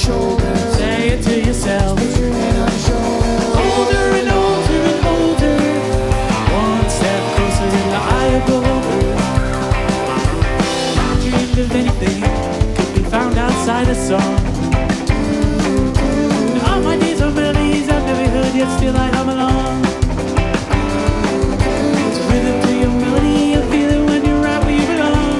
shoulder. Say it to yourself. Put your head on your shoulder. Older and older and older. One step closer in the eye of beholder. Dreamed of anything could be found outside a song.